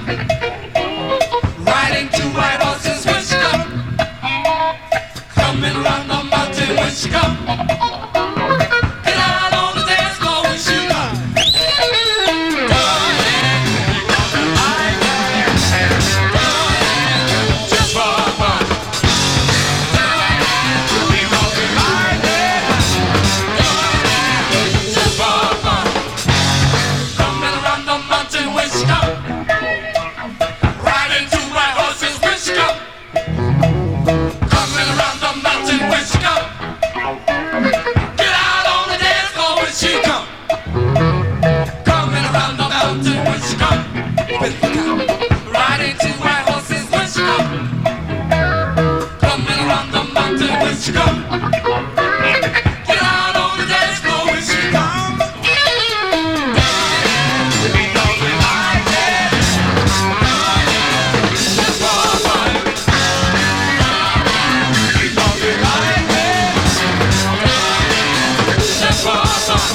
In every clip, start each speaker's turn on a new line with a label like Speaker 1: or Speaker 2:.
Speaker 1: Riding two white horses when she come. Coming around the mountain when she come. Get out on the dance floor when she come. Go ahead, I can. Go ahead, just for fun. Go ahead, we gon' be like that. Go ahead, just for fun. Coming around the mountain when she come. Riding two white horses when she come. Coming around the mountain when she come. Get out on the dance floor when she come. Coming around the mountain when she come. Riding two white horses when she come. Coming around the mountain when she come. Get out on the dance floor when she come. We know we like it. Just for fun. We know we like it. Just for fun.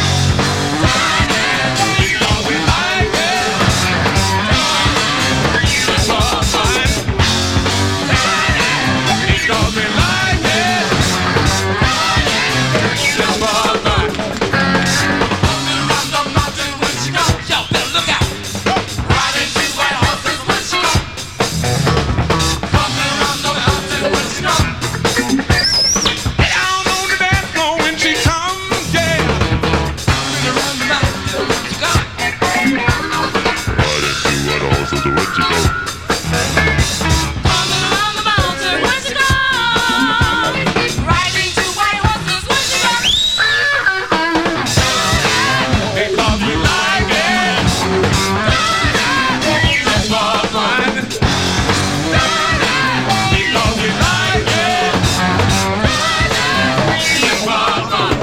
Speaker 1: We know we like it. Just for fun. We know we like it. Just for fun. Coming around the mountain when she comes. Yo, better look out. Riding two white horses when she comes. Coming around the mountain when she comes.
Speaker 2: Down on the dance floor when she comes, yeah.
Speaker 1: Coming around the mountain when she comes.
Speaker 2: Riding two white horses when she goes.
Speaker 1: Coming around the mountain when she comes. Riding two white horses when she comes. Because we like it. Just for fun. Because we like it. Just for fun.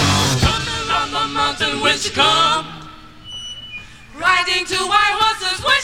Speaker 1: Coming around the mountain when she comes. Riding two white horses when